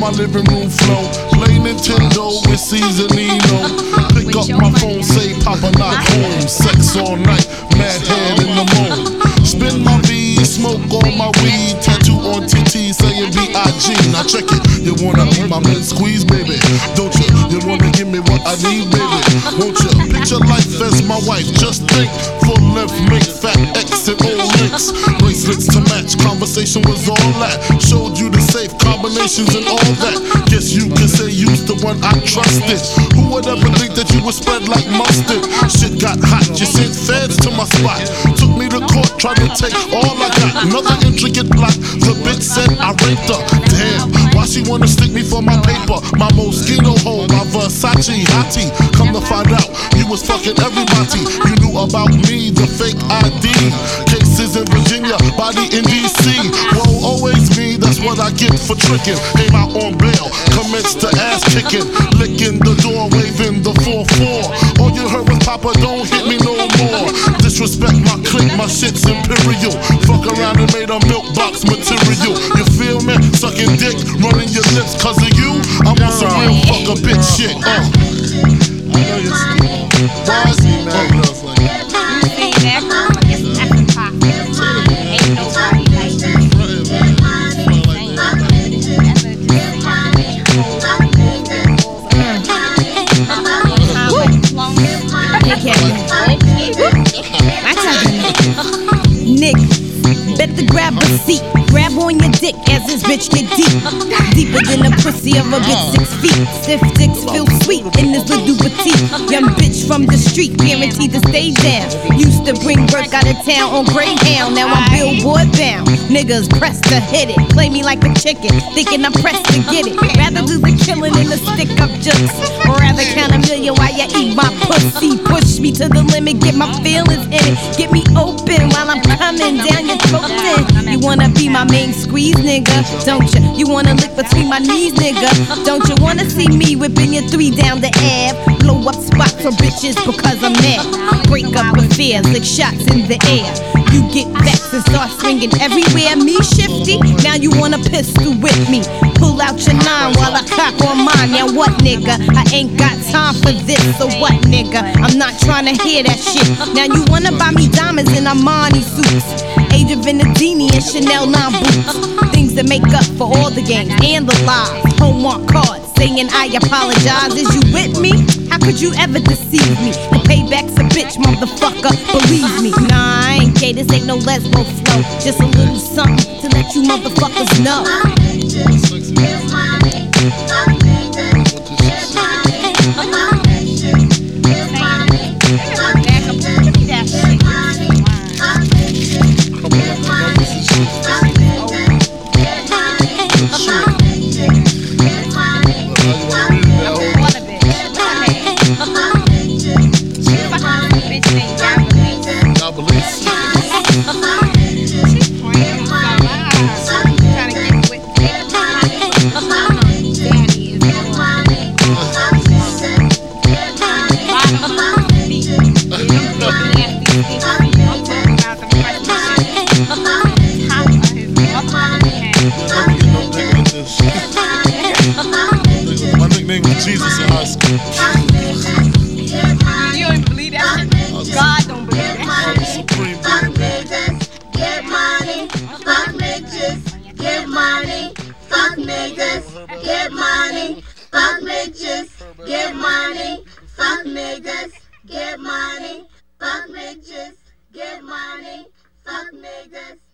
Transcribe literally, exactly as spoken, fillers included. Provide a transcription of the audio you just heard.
my living room flow. Play Nintendo with Seasonino. Pick up my phone, say Papa not home. Sex all night, mad head in the moon. Spin my V, smoke all my weed. Tattoo on T T saying B I G. Now check it, you wanna be my man squeeze, baby? Don't you? You wanna give me what I need, baby? Won't you? Picture life as my wife. Just think, full length, make fat X and old links. Bracelets to match, conversation was all that. Showed you the safe combinations and all that. Guess you can say you's the one I trusted. Who would ever think that you would spread like mustard? Shit got hot, you sent feds to my spot. Took me to court, tried to take all I got. Another intricate plot, the bitch said I raped her. Damn, why she wanna stick me for my paper? My Moschino hole, my Versace hottie. Come to find out, you was fucking everybody. You knew about me, the fake I D. Cases in Virginia, body in D C. Whoa, always me, that's what I get for tricking. Came out on bail, commenced to ass kicking. Licking the door, waving the four four. All you heard was Papa, don't hit me no more. Disrespect my clique, my shit's imperial. Fuck around and made a milk box material. You feel me? Sucking dick, running your lips cause of you. I'm on some real fuck a bitch shit. Uh. I know you're stupid. Why is he mad at us like that? Nick, better grab a seat. Grab on your dick as this bitch get deep. Deeper than the pussy of a bitch six feet. Stiff dicks feel sweet in this little petite. Young bitch from the street, guaranteed to stay down. Used to bring work out of town on Greyhound. Now I'm billboard bound. Niggas pressed to hit it. Play me like a chicken, thinking I'm pressed to get it. Rather do the killing than the stick up jokes. Or rather count a million while you eat my pussy. Push me to the limit, get my feelings in it. Get me open while I'm coming down your throat. Then you wanna be my main squeeze, nigga, don't you? You wanna lick between my knees, nigga, don't you? Wanna see me whipping your three down the Ave? Blow up spots for bitches because I'm mad. Break up affairs, lick shots in the air. You get vexed and start swinging everywhere. Me shifty, now you want a pistol with me. Pull out your nine while I cock on mine. Now what, nigga? I ain't got time for this. So what, nigga? I'm not trying to hear that shit. Now you wanna buy me diamonds in Armani suits, Age of Venedini and Chanel nine boots. Things that make up for all the games and the lies. Homework cards saying I apologize. Is you with me? How could you ever deceive me? The payback's a bitch, motherfucker, believe me. Nah, I ain't gay, this ain't no lesbo flow. Just a little something to let you motherfuckers know. My nickname was Jesus in high school. You don't even believe that shit? God don't believe that shit. Supreme Fuck niggas, get money. Fuck bitches, get money. Fuck niggas, get money. Fuck bitches, get money. Fuck niggas, get money. Fuck bitches, get money. Fuck niggas.